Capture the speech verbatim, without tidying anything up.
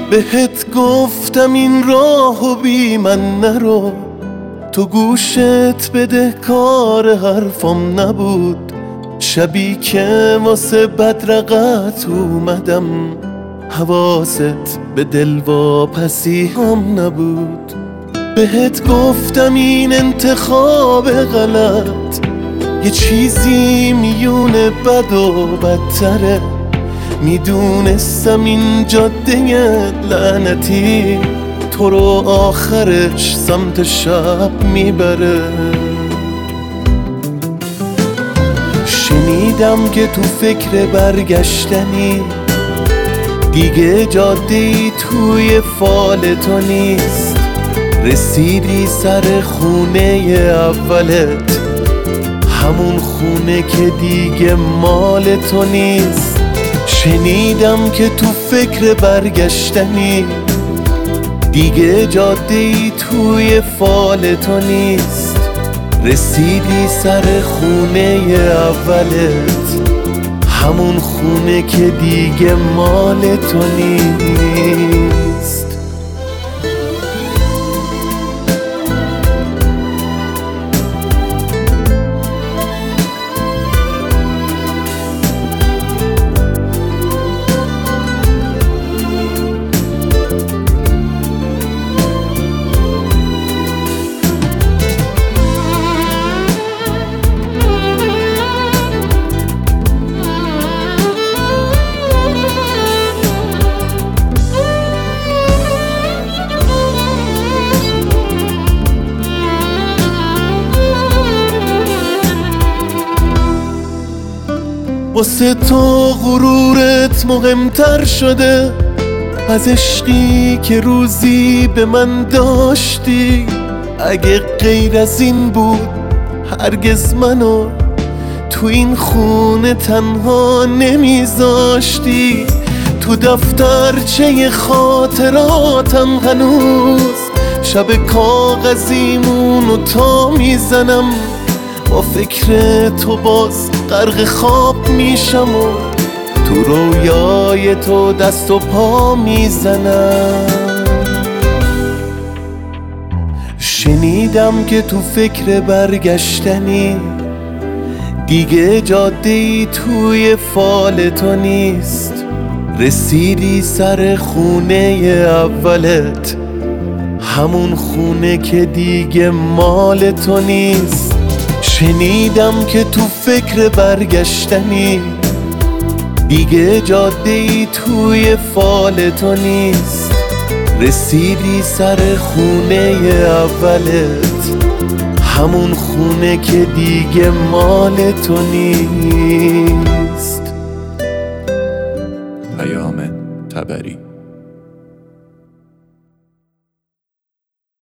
بهت گفتم این راهو بی من نرو، تو گوشت بده کار حرفم نبود. شبی که واسه بدرقت اومدم، حواست به دلواپسی هم نبود. بهت گفتم این انتخاب غلط، یه چیزی میون بد و بدتره. میدونستم این جاده لعنتی تو رو آخرش سمت شب میبره. شنیدم که تو فکر برگشتنی، دیگه جاده‌ای توی فال تو نیست. رسیدی سر خونه اولت، همون خونه که دیگه مال تو نیست. شنیدم که تو فکر برگشتنی، دیگه جاده‌ای توی فال تو نیست. رسیدی سر خونه اولت، همون خونه که دیگه مال تو نیست. واسه تو غرورت مهمتر شده از عشقی که روزی به من داشتی. اگه غیر از این بود هرگز منو تو این خونه تنها نمیذاشتی. تو دفترچه خاطراتم هنوز شب کاغذیمونو تا میزنم. با فکر تو باز غرق خواب میشم و تو رویای تو دست و پا میزنم. شنیدم که تو فکر برگشتنی، دیگه جاده‌ای توی فال تو نیست. رسیدی سر خونه اولت، همون خونه که دیگه مال تو نیست. شنیدم که تو فکر برگشتنی، دیگه جاده‌ای توی فال تو نیست. رسیدی سر خونه اولت، همون خونه که دیگه مال تو نیست. پیام تبری.